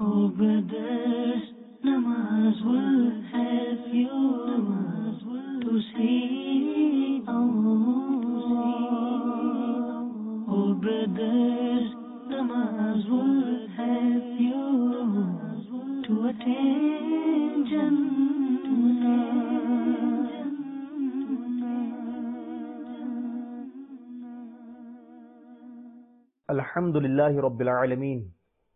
Oh brothers, namaz will help you to see Allah. Oh brothers, namaz will help you to attain Jannah. Alhamdulillahi Rabbil Alameen.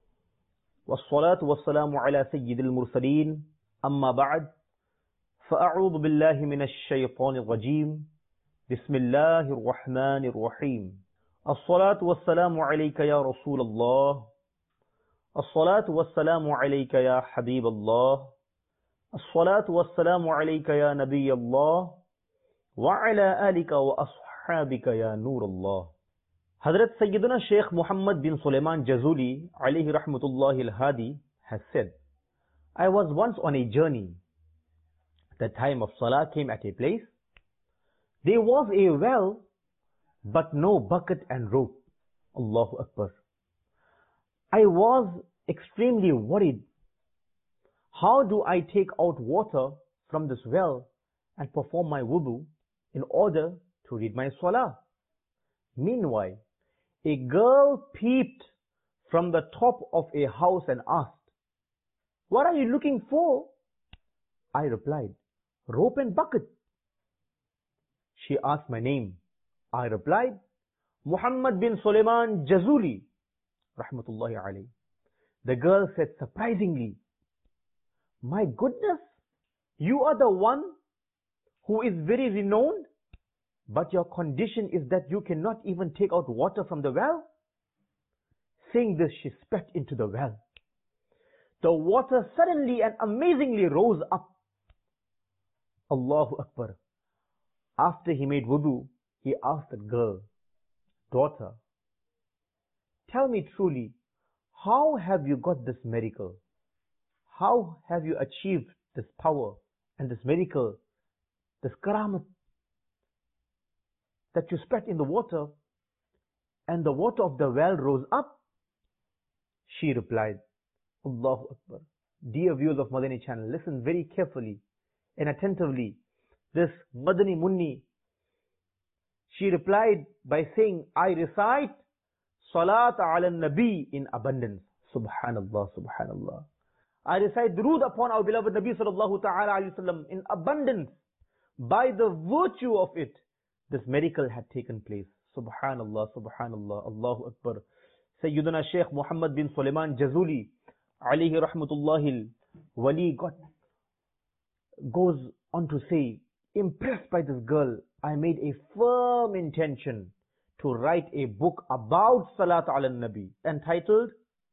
والصلاة والسلام على سيد المرسلين أما بعد فأعوذ بالله من الشيطان الرجيم بسم الله الرحمن الرحيم الصلاة والسلام عليك يا رسول الله الصلاة والسلام عليك يا حبيب الله الصلاة والسلام عليك يا نبي الله وعلى آلك وأصحابك يا نور الله. Hazrat Sayyidina Sheikh Muhammad bin Sulaiman Jazuli alayhi rahmatullahi al-Hadi has said, I was once on a journey. The time of Salah came at a place. There was a well, but no bucket and rope. Allahu Akbar. I was extremely worried. How do I take out water from this well and perform my wudu in order to read my Salah? Meanwhile, a girl peeped from the top of a house and asked, What are you looking for? I replied, Rope and bucket. She asked my name. I replied, Muhammad bin Sulaiman Jazuli, rahmatullahi alayhi. The girl said surprisingly, My goodness, you are the one who is very renowned, but your condition is that you cannot even take out water from the well? Saying this, she spat into the well. The water suddenly and amazingly rose up. Allahu Akbar. After he made wudu, he asked the girl, Daughter, tell me truly, how have you got this miracle? How have you achieved this power and this miracle, this karamat, that you spat in the water and the water of the well rose up? She replied, Allahu Akbar. Dear viewers of Madani channel, listen very carefully and attentively. This Madani Munni, she replied by saying, I recite Salat ala Nabi in abundance. Subhanallah, Subhanallah. I recite Durood upon our beloved Nabi sallallahu ta'ala alayhi wasallam in abundance. By the virtue of it, this miracle had taken place. Subhanallah, Subhanallah, Allahu Akbar. Sayyidina Sheikh Muhammad bin Sulaiman Jazuli alayhi rahmatullahi wali goes on to say, impressed by this girl, I made a firm intention to write a book about Salat ala Nabi entitled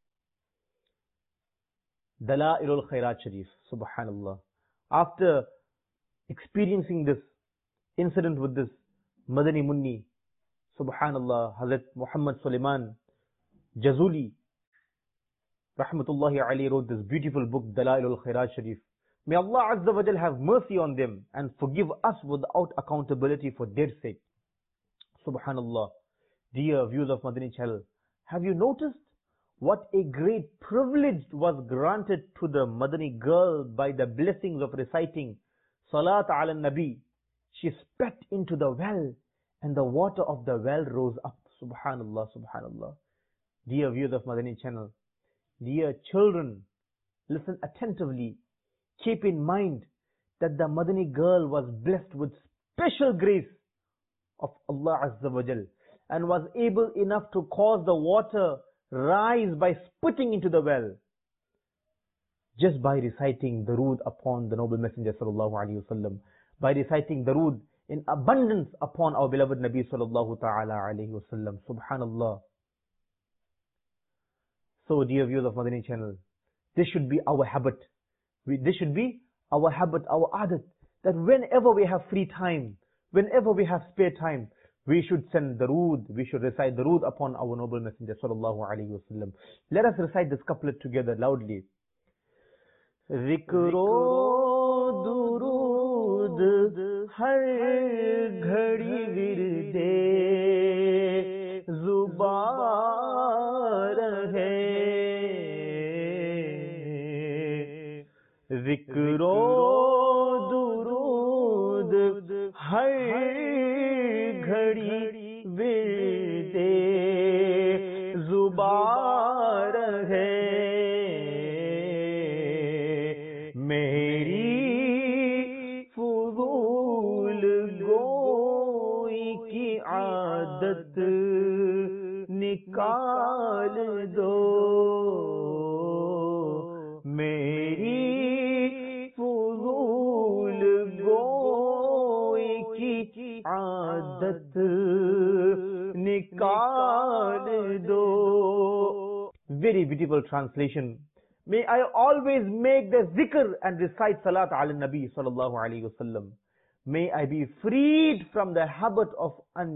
Dalailul Khairat Sharif. Subhanallah. After experiencing this incident with this Madani Munni, Subhanallah, Hazrat Muhammad Sulaiman Jazuli rahmatullahi alayhi wrote this beautiful book, Dalailul Khairat Sharif. May Allah Azza wa Jal have mercy on them and forgive us without accountability for their sake. Subhanallah. Dear viewers of Madani channel, have you noticed what a great privilege was granted to the Madani girl by the blessings of reciting Salat ala Nabi? She spat into the well and the water of the well rose up. Subhanallah, Subhanallah. Dear viewers of Madani channel, dear children, listen attentively. Keep in mind that the Madani girl was blessed with special grace of Allah Azza wa Jal and was able enough to cause the water rise by spitting into the well, just by reciting Durood upon the noble Messenger sallallahu alaihi wasallam, by reciting Durood in abundance upon our beloved Nabi sallallahu ta'ala alaihi wasallam. Subhanallah. So dear viewers of Madani channel, this should be our habit. This should be our habit, our adat, that whenever we have free time, whenever we have spare time, we should send Durood, we should recite Durood upon our noble Messenger sallallahu alaihi wasallam. Let us recite this couplet together loudly. Zikro Durood har ghadi virde zuban rahe ज़िक्रो दुरूद हर घड़ी विर्दे ज़ुबार है। मेरी फ़ुज़ूल गोई की आदत निकाल दो, मेरी फ़ुज़ूल गोई की आदत निकाल दो। Very beautiful translation. May I always make the zikr and recite salat ala Nabi sallallahu alayhi wa sallam. May I be freed from the habit of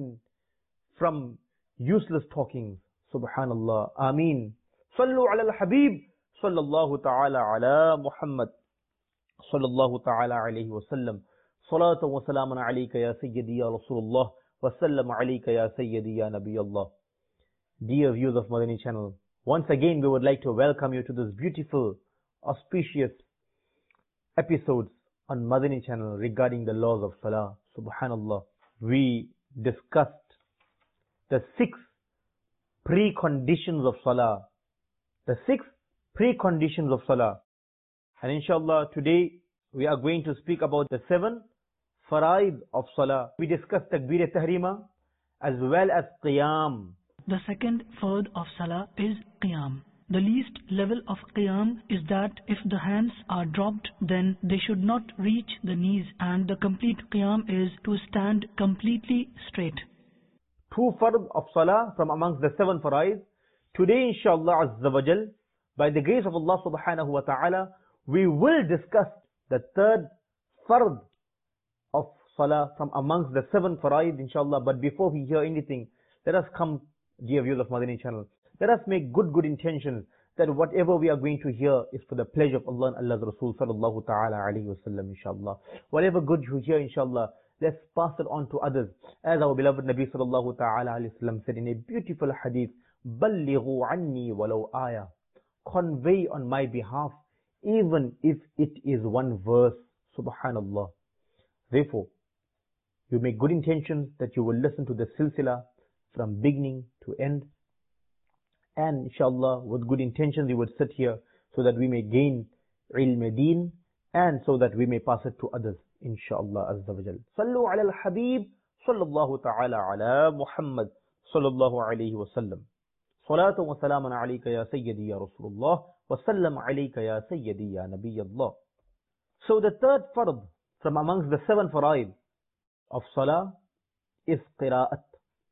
from useless talking. Subhanallah. Ameen. Sallu ala al-Habib sallallahu ta'ala ala Muhammad sallallahu ta'ala alayhi wa sallam. Salatu wa salamun alayka ya Sayyidi ya Rasulullah wa sallam alayka ya Sayyidi ya Nabi Allah. Dear viewers of Madani channel, once again we would like to welcome you to this beautiful, auspicious episodes on Madani channel regarding the laws of Salah. Subhanallah. We discussed the 6 preconditions of Salah. The 6 preconditions of Salah. And inshallah today we are going to speak about the 7 faraid of Salah. We discussed Takbir-e-Tahrima as well as Qiyam. The second fard of Salah is Qiyam. The least level of Qiyam is that if the hands are dropped, then they should not reach the knees, and the complete Qiyam is to stand completely straight. 2 fard of Salah from amongst the 7 faraid. Today inshallah Azza wa Jal, by the grace of Allah subhanahu wa ta'ala, we will discuss the 3rd fard of Salah from amongst the 7 faraid inshallah. But before we hear anything, let us come, dear viewers of Madani channel, let us make good intentions that whatever we are going to hear is for the pleasure of Allah and Allah's Rasul sallallahu ta'ala alayhi wa sallam inshallah. Whatever good you hear inshallah, let's pass it on to others. As our beloved Nabi sallallahu ta'ala alayhi wa sallam said in a beautiful hadith, Ballighu anni walau ayah. Convey on my behalf, even if it is 1 verse. Subhanallah. Therefore, you make good intentions that you will listen to the silsila from beginning to end. And inshallah, with good intentions, you would sit here so that we may gain ilm deen and so that we may pass it to others. Inshallah Azza wa Jal. Sallu ala al-Habib sallallahu ta'ala ala Muhammad sallallahu alayhi wa sallam. Salatu wa salamun alayka ya Sayyidi ya Rasulullah wa sallam alayka ya Sayyidi ya Nabi Allah. So the 3rd fard from amongst the 7 faraid of Salah is Qira'at.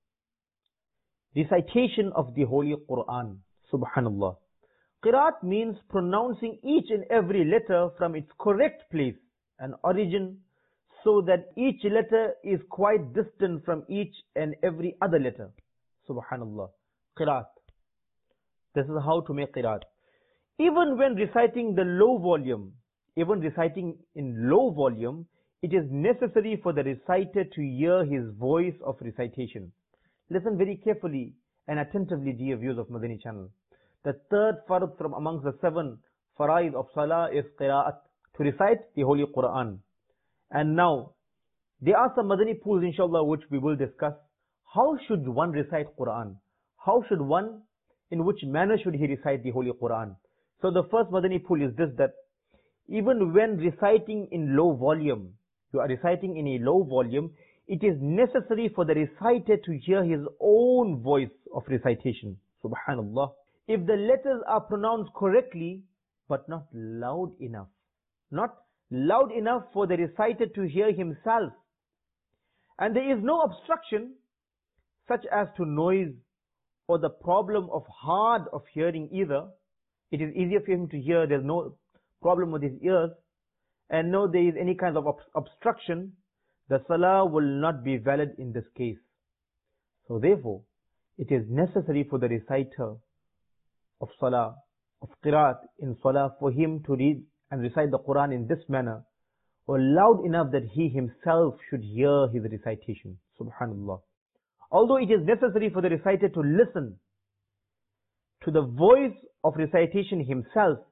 Recitation of the Holy Quran. Subhanallah. Qira'at means pronouncing each and every letter from its correct place and origin, so that each letter is quite distant from each and every other letter. Subhanallah. Qira'at. This is how to make Qira'at. Even when reciting the low volume, even reciting in low volume, it is necessary for the reciter to hear his voice of recitation. Listen very carefully and attentively, dear viewers of Madani channel. The 3rd fard from amongst the 7 faraid of Salah is Qira'at, to recite the Holy Quran. And now, there are some Madani pools inshallah which we will discuss. How should one recite Quran? How should one, in which manner should he recite the Holy Quran? So the first Madani pool is this, that even when reciting in low volume, you are reciting in a low volume, it is necessary for the reciter to hear his own voice of recitation. Subhanallah. If the letters are pronounced correctly, but not loud enough. Not loud enough for the reciter to hear himself. And there is no obstruction, such as to noise or the problem of hard of hearing either. It is easier for him to hear, there is no problem with his ears, and no there is any kind of obstruction, the Salah will not be valid in this case. So therefore, it is necessary for the reciter of Salah, of Qiraat in Salah, for him to read and recite the Quran in this manner, or loud enough that he himself should hear his recitation. Subhanallah. Although it is necessary for the reciter to listen to the voice of recitation himself,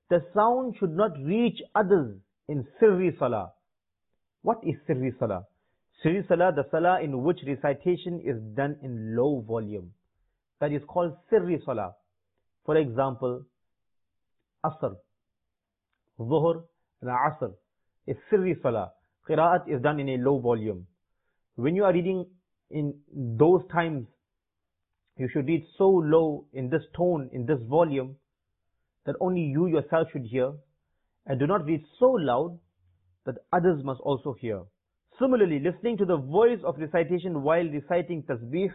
the sound should not reach others in sirri salah. What is sirri salah? Sirri salah, the salah in which recitation is done in low volume. That is called sirri salah. For example, Asr, Zuhr, and Asr is sirri salah. Qira'at is done in a low volume. When you are reading in those times, you should read so low in this tone, in this volume, that only you yourself should hear, and do not read so loud that others must also hear. Similarly, listening to the voice of recitation while reciting tasbih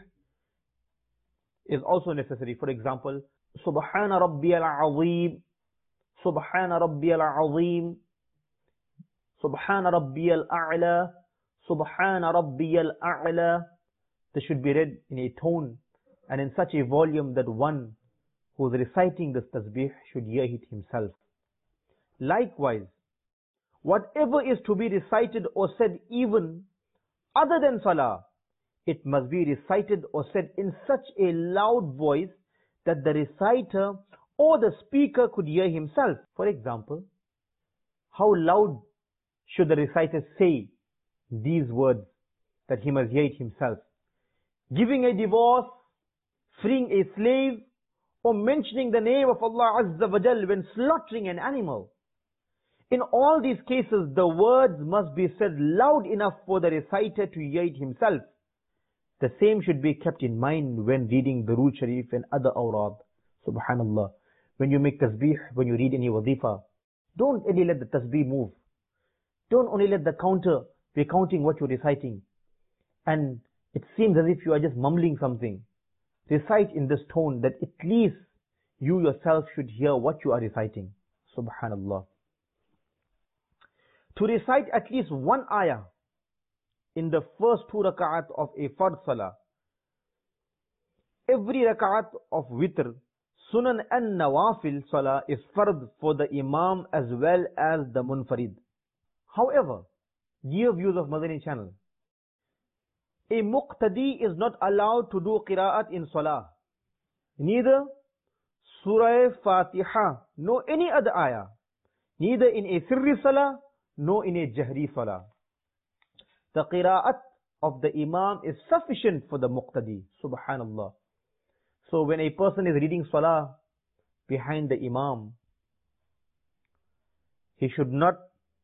is also necessary. For example, Subhana Rabbiyal Azim, Subhana Rabbiyal Azim, Subhana Rabbiyal A'la, Subhana Rabbiyal A'la. This should be read in a tone and in such a volume that one who is reciting this tasbih should hear it himself. Likewise, whatever is to be recited or said even other than salah, it must be recited or said in such a loud voice that the reciter or the speaker could hear himself. For example, how loud should the reciter say these words that he must hear it himself? Giving a divorce, freeing a slave, or mentioning the name of Allah Azza wa Jal when slaughtering an animal. In all these cases, the words must be said loud enough for the reciter to hear it himself. The same should be kept in mind when reading Durood Sharif and other awrad. Subhanallah. When you make tasbih, when you read any wazifa, don't only let the tasbih move. Don't only let the counter be counting what you're reciting. And it seems as if you are just mumbling something. Recite in this tone that at least you yourself should hear what you are reciting. Subhanallah. To recite at least one ayah in the first 2 rak'at of a fard salah. Every rak'at of witr, sunan and nawafil salah is fard for the imam as well as the munfarid. However, dear viewers of Madani channel, a muqtadi is not allowed to do qira'at in salah. Neither Surah Fatiha, nor any other ayah. Neither in a sirri salah, nor in a jahri salah. The qira'at of the imam is sufficient for the muqtadi. Subhanallah. So when a person is reading salah behind the imam, he should not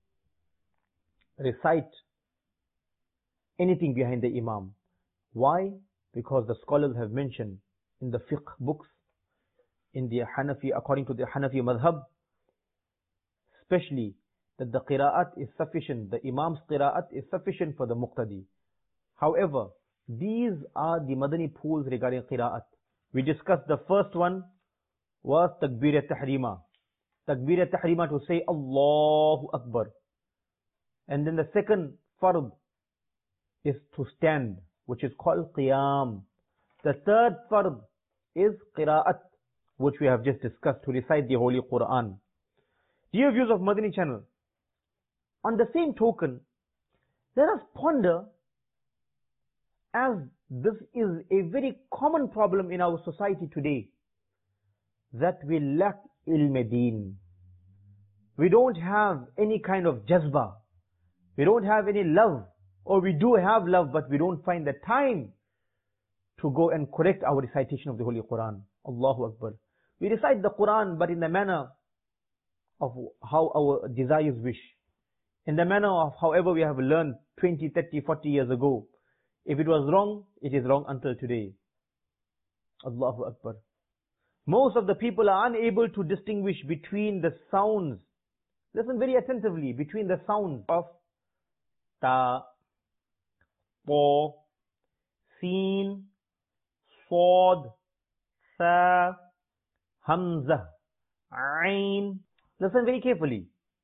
recite anything behind the imam. Why? Because the scholars have mentioned in the fiqh books, in the Hanafi, according to the Hanafi madhab, especially that the qira'at is sufficient, the imam's qira'at is sufficient for the muqtadi. However, these are the Madani pools regarding qira'at. We discussed the first one was takbir tahrima. Takbir tahrima, to say Allahu Akbar. And then the second fard is to stand, which is called qiyam. The third fard is qira'at, which we have just discussed, to recite the Holy Quran. Dear viewers of Madani channel, on the same token, let us ponder, as this is a very common problem in our society today, that we lack ilm deen. We don't have any kind of jazba. We don't have any love. Or we do have love, but we don't find the time to go and correct our recitation of the Holy Quran. Allahu Akbar. We recite the Quran, but in the manner of how our desires wish. In the manner of however we have learned 20, 30, 40 years ago. If it was wrong, it is wrong until today. Allahu Akbar. Most of the people are unable to distinguish between the sounds. Listen very attentively. Between the sounds of ta, po, sin, sod, sa, hamza, ain. Listen very carefully.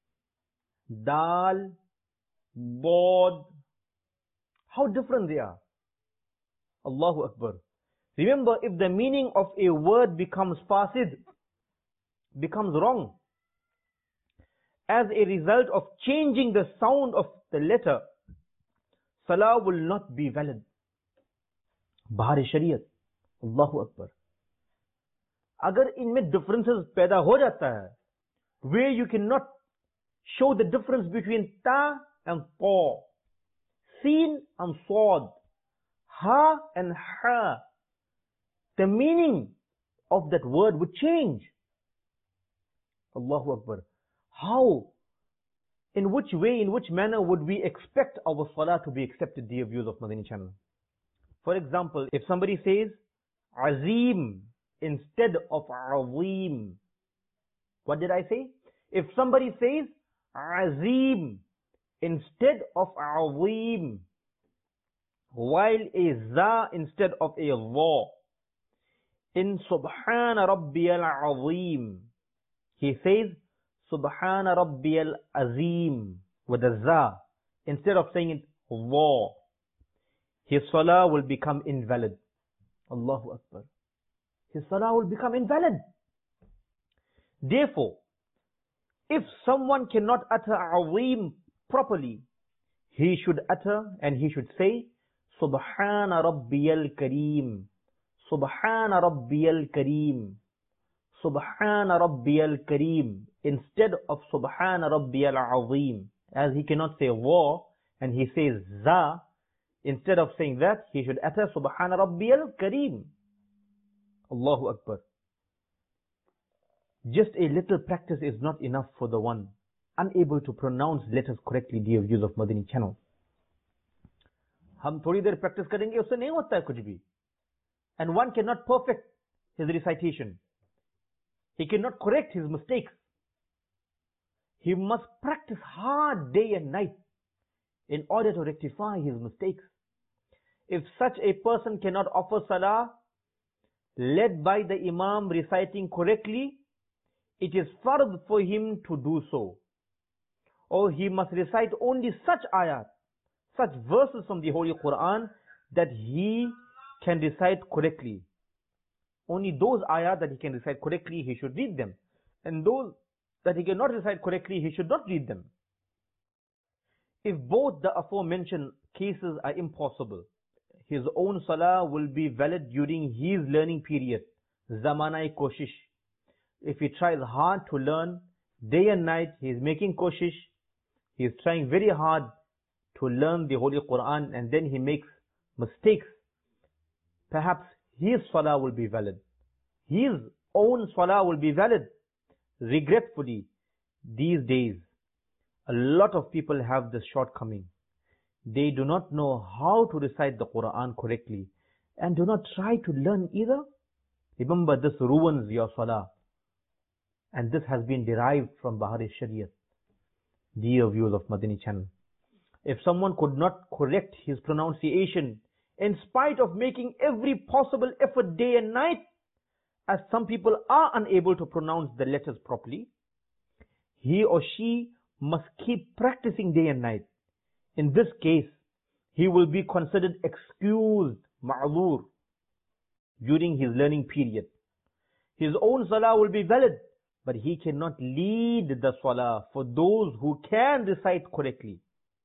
Dal, bod. How different they are. Allahu Akbar. Remember, if the meaning of a word becomes fasid, becomes wrong, as a result of changing the sound of the letter, salah will not be valid. Bahar Shariat. Allahu Akbar. अगर इनमें differences पैदा हो जाता है, where you cannot show the difference between ta and ta, sin and sad, ha and ha. The meaning of that word would change. Allahu Akbar. How? In which way, in which manner would we expect our salah to be accepted, dear viewers of Madani channel? For example, if somebody says azim instead of azim, what did I say? If somebody says azim instead of azim, while a za instead of a dha, in Subhana Rabbiyal Azim, he says Subhana Rabbiyal Azim with a za instead of saying it dha, his salah will become invalid. Allahu Akbar. His salah will become invalid. Therefore, if someone cannot utter azim properly, he should utter and he should say Subhana Rabbiyal Kareem, Subhana Rabbiyal Kareem, Subhana Rabbiyal Kareem, instead of Subhana Rabbiyal Azim. As he cannot say wa and he says za, instead of saying that, he should utter Subhana Rabbiyal Kareem. Allahu Akbar. Just a little practice is not enough for the one unable to pronounce letters correctly, dear viewers of Madani channel. हम थोड़ी देर practice करेंगे, उससे नहीं होता है कुछ भी. And one cannot perfect his recitation. He cannot correct his mistakes. He must practice hard day and night in order to rectify his mistakes. If such a person cannot offer salah led by the imam reciting correctly, it is fard for him to do so. Or he must recite only such ayat, such verses from the Holy Quran that he can recite correctly. Only those ayat that he can recite correctly, he should read them. And those that he cannot recite correctly, he should not read them. If both the aforementioned cases are impossible, his own salah will be valid during his learning period, Zamana-e Koshish. If he tries hard to learn, day and night, he is making koshish, he is trying very hard to learn the Holy Quran, and then he makes mistakes, perhaps his salah will be valid. His own salah will be valid. Regretfully, these days, a lot of people have this shortcoming. They do not know how to recite the Quran correctly and do not try to learn either. Remember, this ruins your salah. And this has been derived from Bahar-e-Shariat. Dear viewers of Madani channel, if someone could not correct his pronunciation in spite of making every possible effort day and night, as some people are unable to pronounce the letters properly, he or she must keep practicing day and night. In this case, he will be considered excused, ma'zur, during his learning period. His own salah will be valid, but he cannot lead the salah for those who can recite correctly.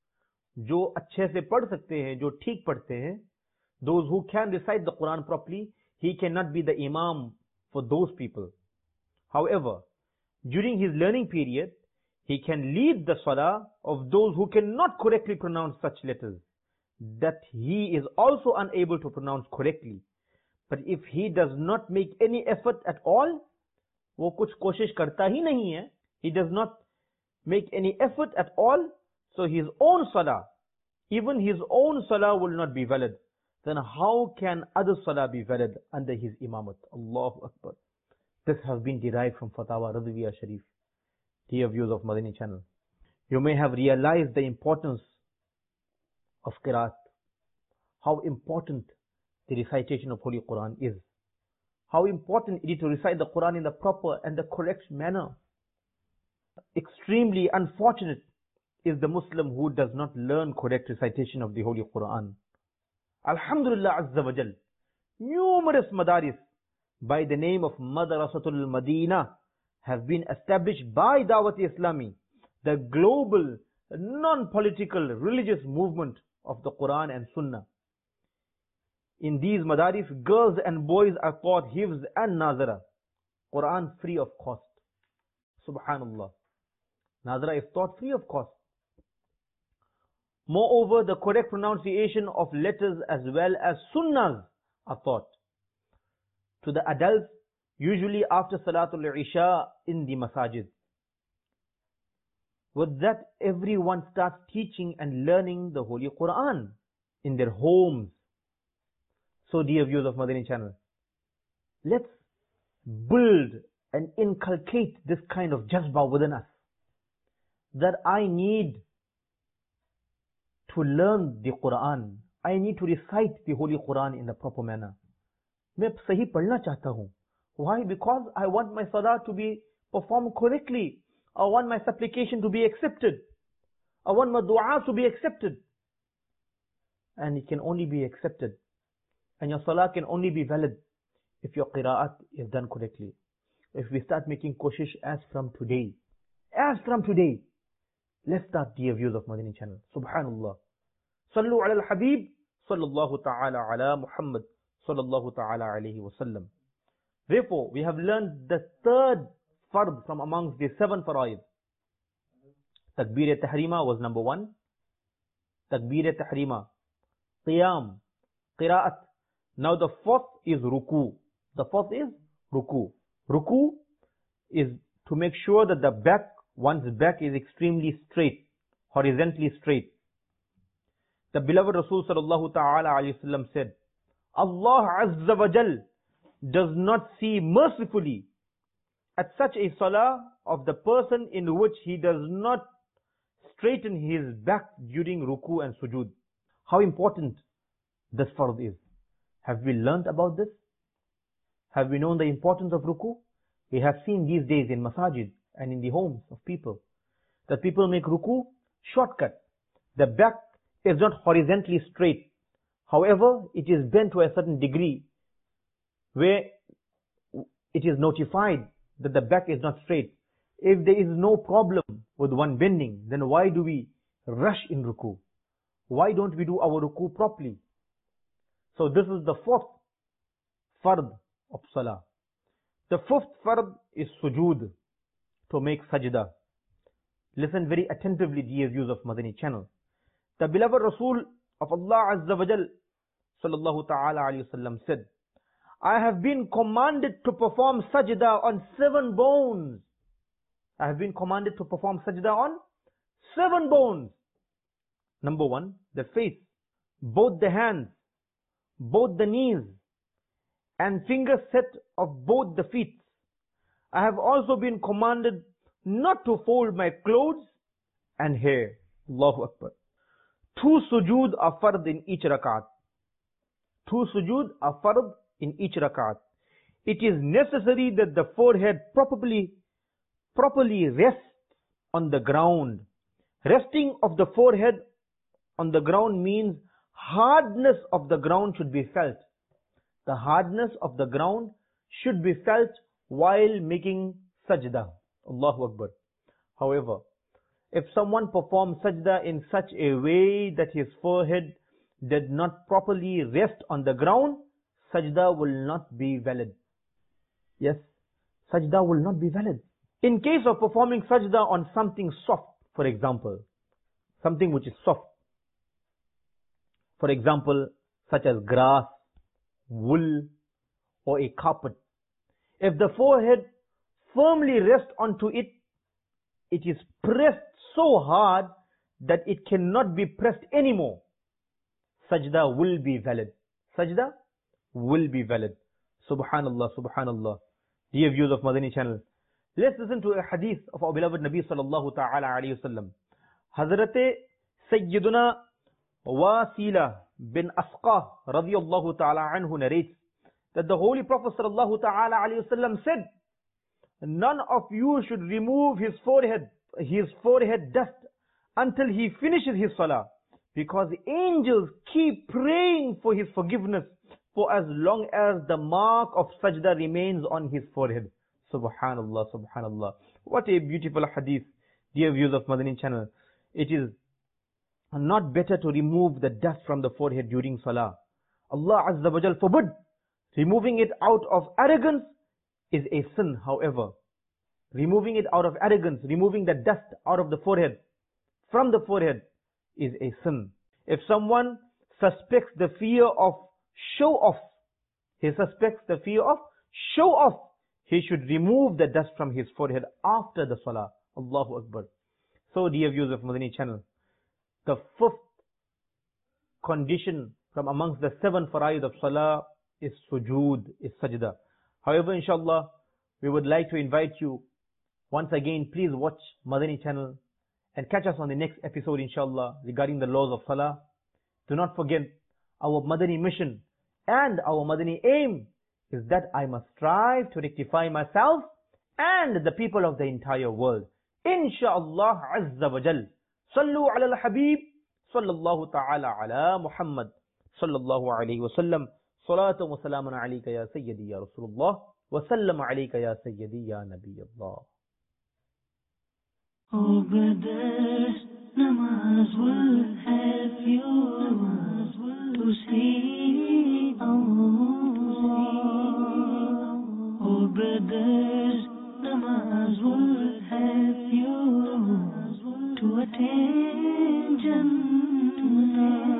जो अच्छे से पढ़ सकते हैं, जो ठीक पढ़ते हैं, those who can recite the Quran properly, he cannot be the imam for those people. However, during his learning period, he can lead the salah of those who cannot correctly pronounce such letters, that he is also unable to pronounce correctly. But if he does not make any effort at all, वो कुछ कोशिश करता ही नहीं है, he does not make any effort at all, so his own salah, even his own salah will not be valid. Then how can other salah be valid under his imamat? Allahu Akbar. This has been derived from Fatawa Radwiya Sharif. Dear viewers of Madani channel, you may have realized the importance of Qiraat, how important the recitation of Holy Quran is, how important it is to recite the Quran in the proper and the correct manner. Extremely unfortunate is the Muslim who does not learn correct recitation of the Holy Quran. Alhamdulillah Azza wa Jal, numerous madaris by the name of Madrasatul Madina have been established by Dawat-e-Islami, the global, non-political, religious movement of the Quran and Sunnah. In these madaris, girls and boys are taught Hifz and Nazara, Quran free of cost. Subhanallah. Nazra is taught free of cost. Moreover, the correct pronunciation of letters as well as sunnahs are taught to the adults, usually after Salatul Isha in the masajid. With that, everyone starts teaching and learning the Holy Quran in their homes. So dear viewers of Madani channel, let's build and inculcate this kind of jazba within us, that I need to learn the Quran. I need to recite the Holy Quran in the proper manner. मैं सही पढ़ना चाहता हूँ. Why? Because I want my salah to be performed correctly. I want my supplication to be accepted. I want my dua to be accepted. And it can only be accepted. And your salah can only be valid if your qira'at is done correctly. If we start making koshish as from today, let's start, dear viewers of Madani channel. Subhanallah. Sallu ala al-Habib, sallallahu ta'ala ala Muhammad, sallallahu ta'ala alayhi wa sallam. Therefore, we have learned the third fard from amongst the 7 faraid. Takbir-e-Tahrima was number 1. Takbir-e-Tahrima. Qiyam. Qira'at. Now the 4th is ruku. The 4th is ruku. Ruku is to make sure that the back, one's back is extremely straight, horizontally straight. The beloved Rasul sallallahu ta'ala alayhi wa sallam said, Allah Azza wa Jal does not see mercifully at such a salah of the person in which he does not straighten his back during ruku and sujood. How important this fard is. Have we learnt about this? Have we known the importance of ruku? We have seen these days in masajid and in the homes of people that people make ruku shortcut. The back is not horizontally straight. However, it is bent to a certain degree where it is notified that the back is not straight. If there is no problem with one bending, then why do we rush in ruku? Why don't we do our ruku properly? So this is the 4th fard of salah. The 5th fard is sujood, to make sajda. Listen very attentively, dear viewers of Madani channel. The beloved Rasul of Allah Azza wa Jal sallallahu ta'ala alayhi wa sallam said, I have been commanded to perform sajda on 7 bones. I have been commanded to perform sajda on 7 bones. Number 1, the face, both the hands, both the knees, and finger set of both the feet. I have also been commanded not to fold my clothes and hair. Allahu Akbar. 2 sujood are fard in each rakat. 2 sujood are fard in each rakat. It is necessary that the forehead properly rests on the ground. Resting of the forehead on the ground means hardness of the ground should be felt. The hardness of the ground should be felt while making sajda. Allahu Akbar. However, if someone performs sajda in such a way that his forehead did not properly rest on the ground, sajda will not be valid. Yes, sajda will not be valid. In case of performing sajda on something soft, for example, something which is soft, for example, such as grass, wool, or a carpet, if the forehead firmly rests onto it, it is pressed so hard that it cannot be pressed anymore. Sajda will be valid. Sajda will be valid. Subhanallah, subhanallah. Dear viewers of Madani channel, let's listen to a hadith of our beloved Nabi sallallahu ta'ala alayhi wa sallam. Hazrat Sayyiduna Wasila bin Asqa radiyallahu ta'ala anhu narrates that the Holy Prophet sallallahu ta'ala alayhi wa sallam said, none of you should remove his forehead dust until he finishes his salah, because the angels keep praying for his forgiveness for as long as the mark of sajda remains on his forehead. Subhanallah, subhanallah. What a beautiful hadith, dear viewers of Madani channel. It is not better to remove the dust from the forehead during salah. Allah Azza wa Jal forbid. Removing it out of arrogance is a sin, however. removing it out of arrogance, removing the dust out of the forehead, from the forehead, is a sin. If someone suspects the fear of show off, he suspects the fear of show off, he should remove the dust from his forehead after the salah. Allahu Akbar. So dear viewers of Madani channel, the fifth condition from amongst the 7 faraid of salah is sujood, is sajda. However, inshallah, we would like to invite you once again, please watch Madani channel and catch us on the next episode inshallah regarding the laws of salah. Do not forget our Madani mission and our Madani aim is that I must strive to rectify myself and the people of the entire world. Insha'Allah Azza wa Jal. Sallu ala al-Habib. Sallallahu ta'ala ala Muhammad. Sallallahu alayhi wa sallam. Salatu wa salamun alayka ya Sayyidi ya Rasulullah. Wa sallam alayka ya Sayyidi ya Nabi Allah. Oh brothers, namaz will help you to see Allah. Oh brothers, namaz will help you to attain Jannah.